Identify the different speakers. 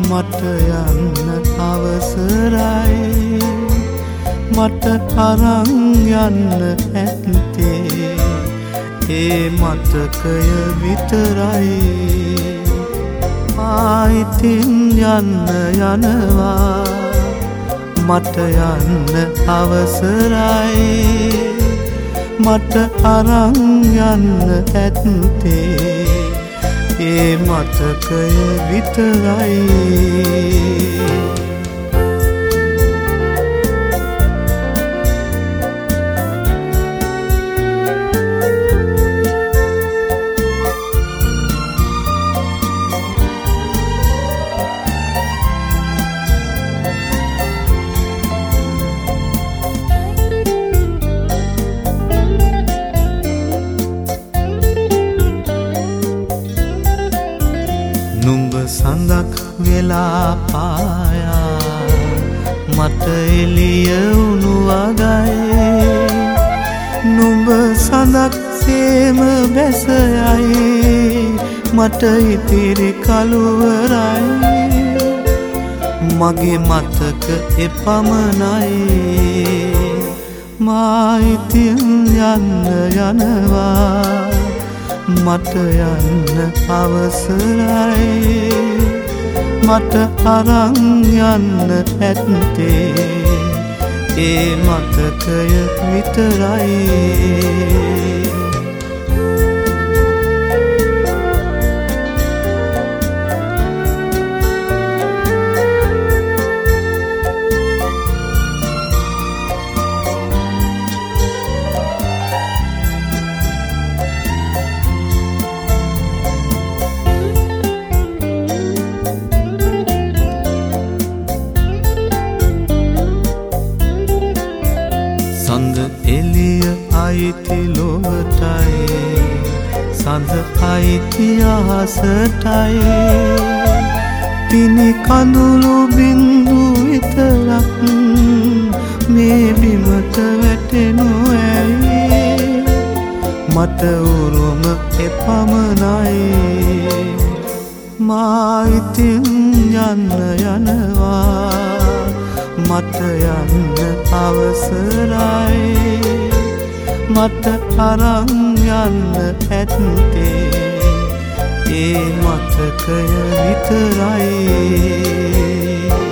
Speaker 1: මට යන්න අවසරයි මට අරන් යන්න ඇත්තේ ඒ මතකය විතරයි ආයිතින් යන්න යනවා මට යන්න අවසරයි මට අරන් යන්න ඇත්තේ ඒ මතකය විතරයි නුඹ සඳක් වෙලා පායා මට එළිය වුණු වගයි නුඹ සඳක් සේම බැස යයි මට ඉතිරි කළුවරයි මගේ මතක එපමණයි මා ඉතින් යන්න යනවා මට යන්න අවසරයි මට අරන් යන්න ඇත්තේ ඒ මතකය විතරයි සඳ එළිය අයිති ලොවටයි සඳ අයිති අහසටයි පිනි කඳුළු බින්දු විතරක් මේ බිමට වැටෙනු ඇයි මට උරුම එපමණයි මා ඉතින් යන්න යනවා මට යන්න අවසරයි මට අරන් යන්න ඇත්තේ ඒ මතකය විතරයි